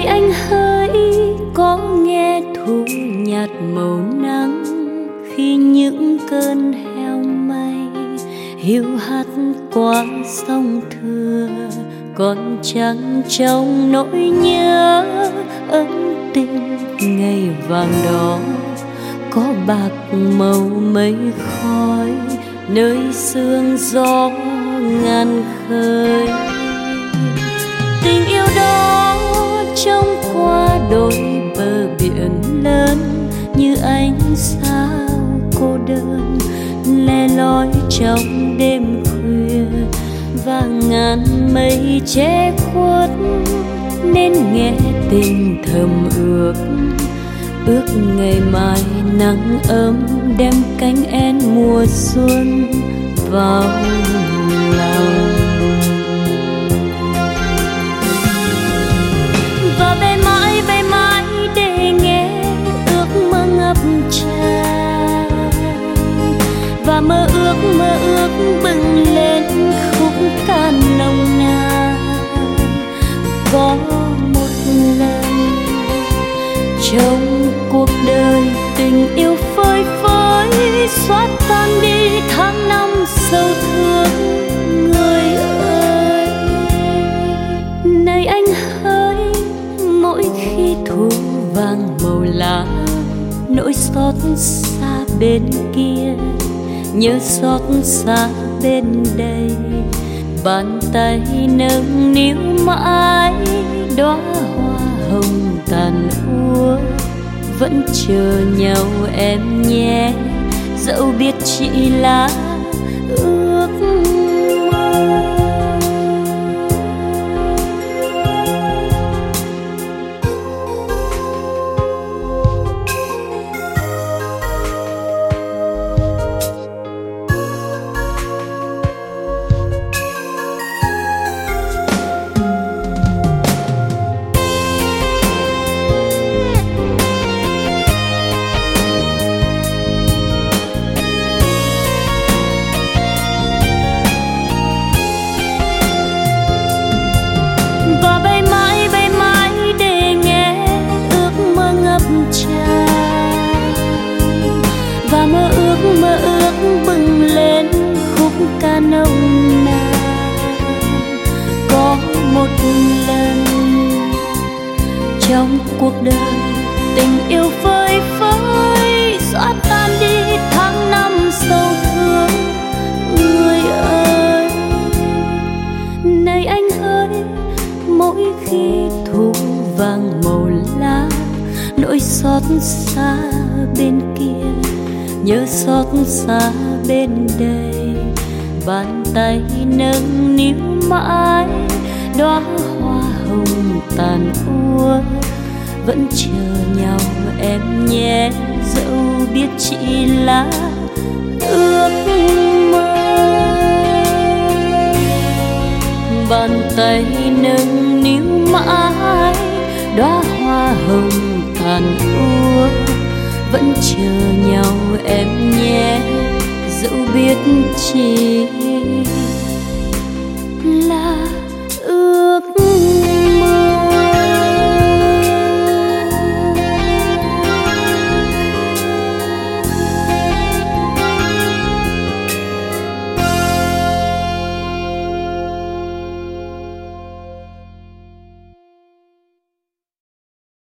anh hỡi có nghe thu nhạt màu nắng khi những cơn heo may hiu hắt qua sông Thưa, còn chẳng trong nỗi nhớ ấm tình ngày vàng đó có bạc màu mây khói nơi sương gió ngàn khơi. Tình yêu đó trông qua đôi bờ biển lớn như ánh sao cô đơn le lói trong đêm khuya, và ngàn mây che khuất nên nghe tình thầm ước ngày mai nắng ấm đem cánh én mùa xuân vào lòng. Và bay mãi để nghe ước mơ ngập tràn, và mơ ước bừng lên khúc ca nồng nàn. Có một lần trong cuộc đời tình yêu phơi phới xóa tan đi tháng năm sâu thương. Người ơi này anh hỡi, mỗi khi thu vàng màu lá nỗi xót xa bên kia nhớ xót xa bên đây, bàn tay nâng niu mãi đóa hoa hồng tàn úa. Vẫn chờ nhau em nhé, dẫu biết chỉ là ước mơ. Và mơ ước bừng lên khúc ca nồng nàn. Có một lần trong cuộc đời tình yêu phơi phới xóa tan đi tháng năm sâu thương. Người ơi này anh ơi, mỗi khi thu vàng màu lá nỗi xót xa bên kia nhớ xót xa bên đây, bàn tay nâng niu mãi đóa hoa hồng tàn úa. Vẫn chờ nhau em nhé, dẫu biết chỉ là ước mơ. Bàn tay nâng niu mãi đóa hoa hồng tàn úa. Vẫn chờ nhau em nhé, dẫu biết chỉ